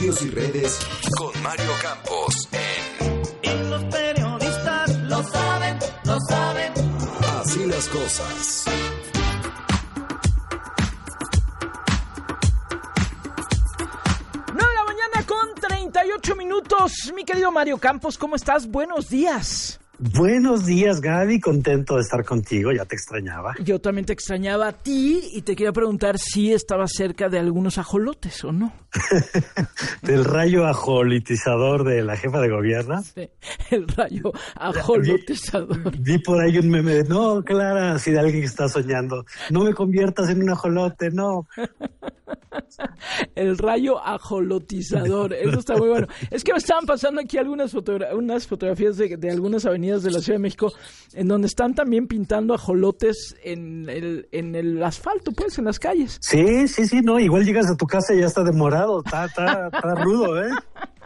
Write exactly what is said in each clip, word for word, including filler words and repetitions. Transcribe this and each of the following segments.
medios y redes con Mario Campos en... Y los periodistas lo saben, lo saben. Así las cosas. nueve de la mañana con treinta y ocho minutos. Mi querido Mario Campos, ¿cómo estás? Buenos días. Buenos días, Gaby, contento de estar contigo, ya te extrañaba. Yo también te extrañaba a ti y te quería preguntar si estabas cerca de algunos ajolotes o no. Del rayo ajolotizador de la jefa de gobierno. Sí, el rayo ajolotizador. Vi, vi por ahí un meme de, no, Clara, así de alguien que está soñando, no me conviertas en un ajolote, no. El rayo ajolotizador, eso está muy bueno. Es que me estaban pasando aquí algunas fotogra- unas fotografías de, de algunas avenidas de la Ciudad de México en donde están también pintando ajolotes en el, en el asfalto, pues, en las calles. Sí, sí, sí, no, igual llegas a tu casa y ya está demorado, está, está, está rudo, ¿eh?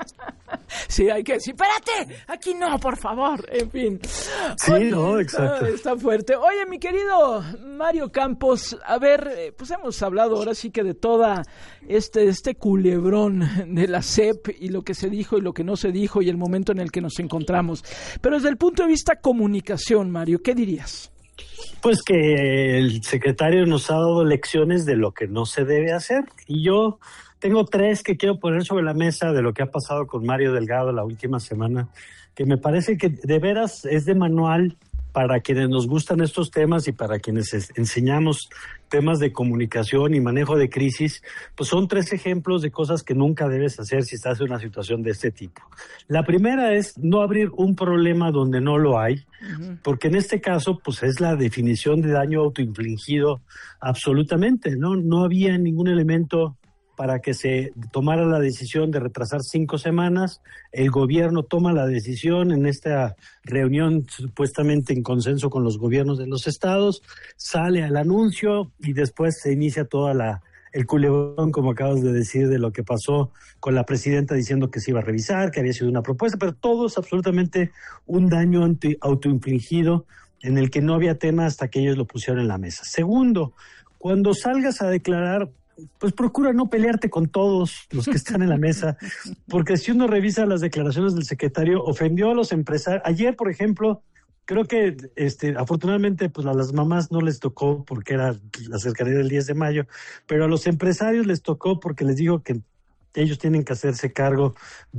Sí, hay que decir, espérate, aquí no, por favor, en fin. Sí, Oye, no, exacto. Está, está fuerte. Oye, mi querido Mario Campos, a ver, pues hemos hablado ahora sí que de toda este, este culebrón de la S E P y lo que se dijo y lo que no se dijo y el momento en el que nos encontramos. Pero desde el punto de vista comunicación, Mario, ¿qué dirías? Pues que el secretario nos ha dado lecciones de lo que no se debe hacer y yo tengo tres que quiero poner sobre la mesa de lo que ha pasado con Mario Delgado la última semana, que me parece que de veras es de manual para quienes nos gustan estos temas y para quienes es, enseñamos temas de comunicación y manejo de crisis, pues son tres ejemplos de cosas que nunca debes hacer si estás en una situación de este tipo. La primera es no abrir un problema donde no lo hay, uh-huh. porque en este caso pues es la definición de daño autoinfligido absolutamente, ¿no? No había ningún elemento para que se tomara la decisión de retrasar cinco semanas. El gobierno toma la decisión en esta reunión supuestamente en consenso con los gobiernos de los estados, sale al anuncio y después se inicia toda la el culebrón, como acabas de decir, de lo que pasó con la presidenta diciendo que se iba a revisar, que había sido una propuesta, pero todo es absolutamente un daño autoinfligido en el que no había tema hasta que ellos lo pusieron en la mesa. Segundo, cuando salgas a declarar, pues procura no pelearte con todos los que están en la mesa, porque si uno revisa las declaraciones del secretario, ofendió a los empresarios. Ayer, por ejemplo, creo que este, afortunadamente pues a las mamás no les tocó porque era la cercanía del diez de mayo, pero a los empresarios les tocó porque les dijo que ellos tienen que hacerse cargo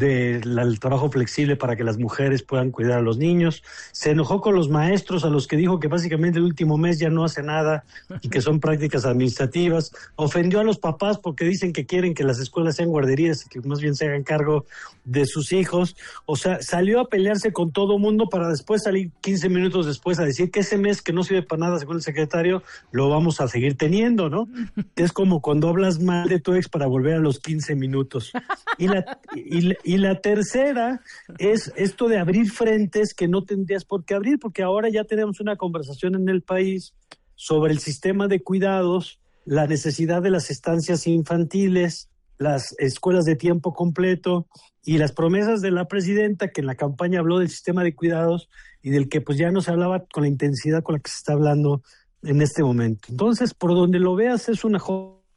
del trabajo flexible para que las mujeres puedan cuidar a los niños. Se enojó con los maestros, a los que dijo que básicamente el último mes ya no hace nada y que son prácticas administrativas. Ofendió a los papás porque dicen que quieren que las escuelas sean guarderías y que más bien se hagan cargo de sus hijos. O sea, salió a pelearse con todo mundo para después salir quince minutos después a decir que ese mes que no sirve para nada, según el secretario, lo vamos a seguir teniendo, ¿no? Es como cuando hablas mal de tu ex para volver a los quince minutos. Y la, y, y la tercera es esto de abrir frentes que no tendrías por qué abrir, porque ahora ya tenemos una conversación en el país sobre el sistema de cuidados, la necesidad de las estancias infantiles, las escuelas de tiempo completo y las promesas de la presidenta, que en la campaña habló del sistema de cuidados y del que pues ya no se hablaba con la intensidad con la que se está hablando en este momento. Entonces, por donde lo veas, es una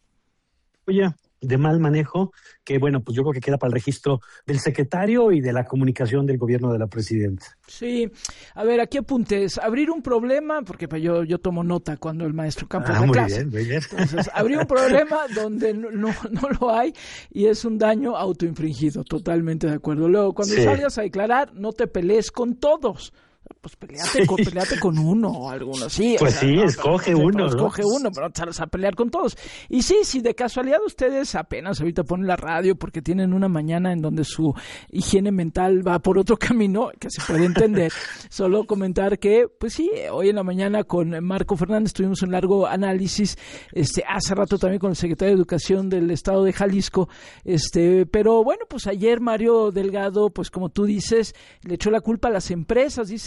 joya de mal manejo que, bueno, pues yo creo que queda para el registro del secretario y de la comunicación del gobierno de la presidenta. Sí, a ver, aquí apuntes, abrir un problema, porque pues, yo, yo tomo nota cuando el maestro Campos ah, da muy clase. Bien, muy bien. Entonces, abrir un problema donde no, no, no lo hay y es un daño autoinfligido, totalmente de acuerdo. Luego, cuando sí. salgas a declarar, no te pelees con todos. Pues peleate, sí. con, peleate con uno o alguno así. Pues o sea, sí, no, escoge pero, uno. ¿no? ¿no? Escoge uno, pero no te vas a pelear con todos. Y sí, si de casualidad ustedes apenas ahorita ponen la radio porque tienen una mañana en donde su higiene mental va por otro camino, que se puede entender, solo comentar que, pues sí, hoy en la mañana con Marco Fernández tuvimos un largo análisis, este, hace rato también con el secretario de Educación del Estado de Jalisco, este, pero bueno, pues ayer Mario Delgado, pues como tú dices, le echó la culpa a las empresas, dice,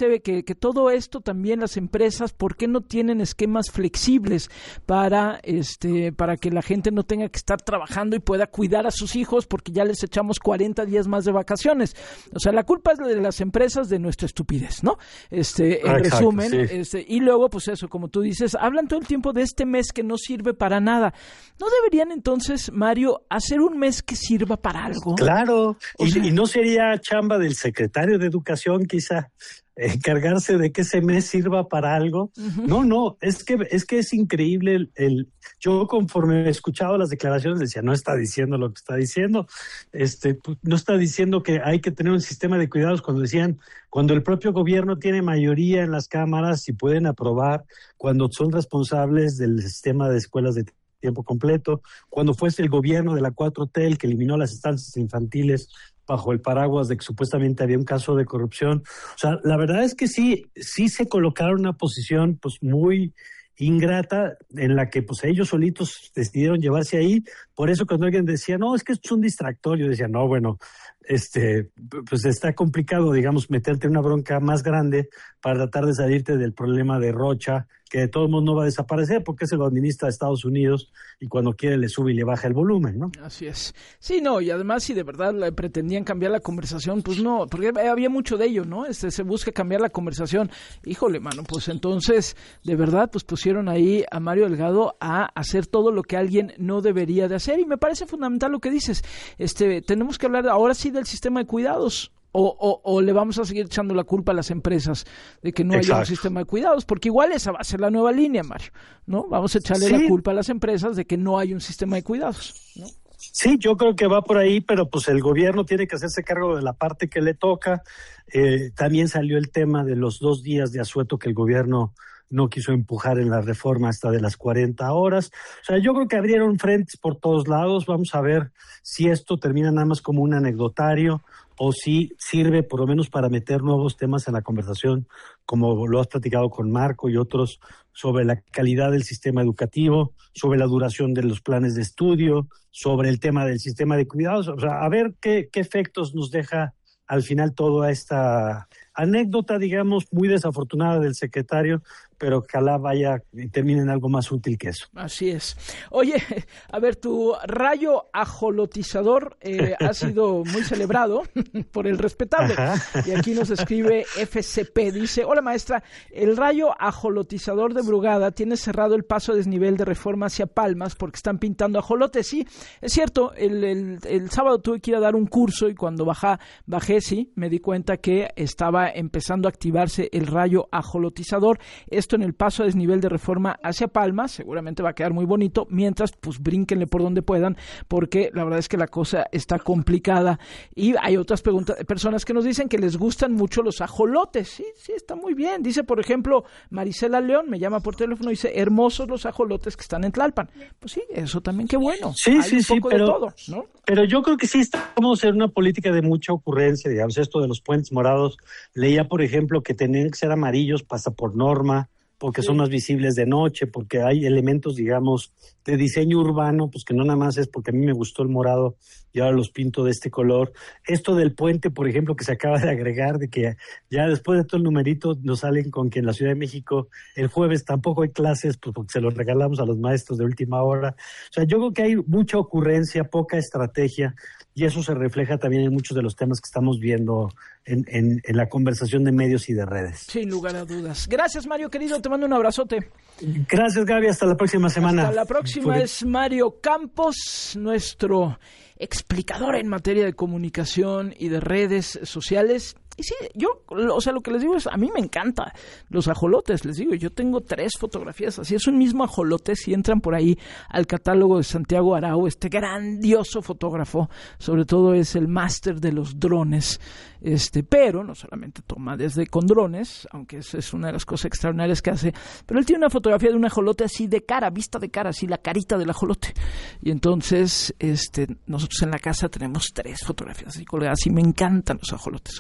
debe, que, que todo esto también las empresas, ¿por qué no tienen esquemas flexibles para, este, para que la gente no tenga que estar trabajando y pueda cuidar a sus hijos porque ya les echamos cuarenta días más de vacaciones? O sea, la culpa es de las empresas de nuestra estupidez, ¿no? Este, en Exacto, resumen, sí. este, y luego, pues eso, como tú dices, hablan todo el tiempo de este mes que no sirve para nada. ¿No deberían entonces, Mario, hacer un mes que sirva para algo? Claro, O y, sea, y no sería chamba del secretario de Educación quizá encargarse de que ese mes sirva para algo. Uh-huh. No, no, es que es que es increíble el, el yo conforme he escuchado las declaraciones decía, no está diciendo lo que está diciendo, este no está diciendo que hay que tener un sistema de cuidados cuando decían, cuando el propio gobierno tiene mayoría en las cámaras y pueden aprobar, cuando son responsables del sistema de escuelas de tiempo completo, cuando fuese el gobierno de la cuatro T el que eliminó las estancias infantiles bajo el paraguas de que supuestamente había un caso de corrupción. O sea, la verdad es que sí, sí se colocaron en una posición pues muy ingrata en la que pues ellos solitos decidieron llevarse ahí. Por eso cuando alguien decía, no, es que esto es un distractor, yo decía, no, bueno, este, pues está complicado, digamos, meterte en una bronca más grande para tratar de salirte del problema de Rocha, que de todos modos no va a desaparecer porque se lo administra Estados Unidos y cuando quiere le sube y le baja el volumen, ¿no? Así es. Sí, no, y además si de verdad pretendían cambiar la conversación, pues no, porque había mucho de ello, ¿no? Este, se busca cambiar la conversación. Híjole, mano, pues entonces, de verdad, pues pusieron ahí a Mario Delgado a hacer todo lo que alguien no debería de hacer y me parece fundamental lo que dices. Este, tenemos que hablar ahora sí del sistema de cuidados. O, o, o le vamos a seguir echando la culpa a las empresas de que no Exacto. haya un sistema de cuidados, porque igual esa va a ser la nueva línea, Mario, ¿no? Vamos a echarle sí. la culpa a las empresas de que no hay un sistema de cuidados, ¿no? Sí, yo creo que va por ahí, pero pues el gobierno tiene que hacerse cargo de la parte que le toca. Eh, también salió el tema de los dos días de asueto que el gobierno no quiso empujar en la reforma hasta de las cuarenta horas. O sea, yo creo que abrieron frentes por todos lados. Vamos a ver si esto termina nada más como un anecdotario o si sirve por lo menos para meter nuevos temas en la conversación, como lo has platicado con Marco y otros, sobre la calidad del sistema educativo, sobre la duración de los planes de estudio, sobre el tema del sistema de cuidados. O sea, a ver qué, qué efectos nos deja al final toda esta anécdota, digamos, muy desafortunada del secretario, pero ojalá vaya y termine en algo más útil que eso. Así es. Oye, a ver, tu rayo ajolotizador eh, ha sido muy celebrado por el respetable. Ajá. Y aquí nos escribe F C P, dice, hola maestra, el rayo ajolotizador de Brugada tiene cerrado el paso a desnivel de Reforma hacia Palmas porque están pintando ajolotes. Sí, es cierto, el, el, el sábado tuve que ir a dar un curso y cuando baja, bajé, sí, me di cuenta que estaba empezando a activarse el rayo ajolotizador. Esto en el paso a desnivel de Reforma hacia Palmas, seguramente va a quedar muy bonito, mientras pues brínquenle por donde puedan, porque la verdad es que la cosa está complicada. Y hay otras preguntas, personas que nos dicen que les gustan mucho los ajolotes. Sí, sí, está muy bien. Dice, por ejemplo, Marisela León, me llama por teléfono, dice, hermosos los ajolotes que están en Tlalpan. Pues sí, eso también qué bueno. Sí, hay sí, un sí, poco pero, de todo, ¿no? Pero yo creo que sí estamos en una política de mucha ocurrencia, digamos, esto de los puentes morados. Leía, por ejemplo, que tenían que ser amarillos, pasa por norma, porque sí. son más visibles de noche, porque hay elementos, digamos, de diseño urbano, pues que no nada más es porque a mí me gustó el morado y ahora los pinto de este color. Esto del puente, por ejemplo, que se acaba de agregar, de que ya después de todo el numerito nos salen con que en la Ciudad de México el jueves tampoco hay clases, pues porque se los regalamos a los maestros de última hora. O sea, yo creo que hay mucha ocurrencia, poca estrategia, y eso se refleja también en muchos de los temas que estamos viendo en, en, en la conversación de medios y de redes. Sin lugar a dudas. Gracias, Mario, querido, te mando un abrazote. Gracias, Gaby, hasta la próxima semana. Hasta la próxima. Porque... es Mario Campos, nuestro explicador en materia de comunicación y de redes sociales. Y sí, yo, o sea, lo que les digo es, a mí me encanta los ajolotes, les digo, yo tengo tres fotografías, así es un mismo ajolote, si entran por ahí al catálogo de Santiago Arau, este grandioso fotógrafo, sobre todo es el máster de los drones, este, pero no solamente toma desde con drones, aunque esa es una de las cosas extraordinarias que hace, pero él tiene una fotografía de un ajolote así de cara, vista de cara, así la carita del ajolote, y entonces, este, nosotros en la casa tenemos tres fotografías así colgadas, y me encantan los ajolotes, soy muy fan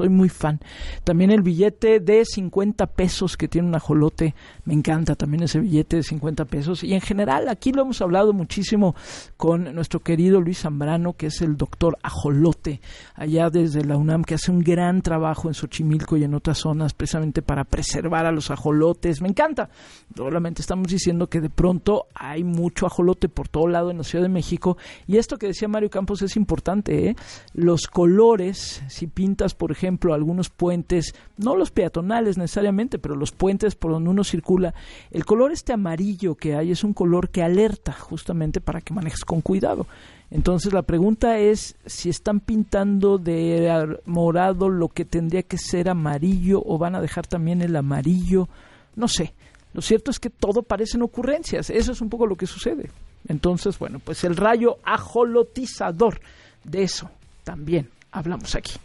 están. También el billete de cincuenta pesos que tiene un ajolote, me encanta también ese billete de cincuenta pesos. Y en general, aquí lo hemos hablado muchísimo con nuestro querido Luis Zambrano, que es el doctor ajolote, allá desde la UNAM, que hace un gran trabajo en Xochimilco y en otras zonas, precisamente para preservar a los ajolotes. Me encanta. Solamente estamos diciendo que de pronto hay mucho ajolote por todo lado en la Ciudad de México, y esto que decía Mario Campos es importante, ¿eh? Los colores, si pintas, por ejemplo, algunos puentes, no los peatonales necesariamente, pero los puentes por donde uno circula, el color este amarillo que hay es un color que alerta justamente para que manejes con cuidado. Entonces la pregunta es si están pintando de morado lo que tendría que ser amarillo, o van a dejar también el amarillo, no sé. Lo cierto es que todo parecen ocurrencias, eso es un poco lo que sucede. Entonces, bueno, pues el rayo ajolotizador, de eso también hablamos aquí.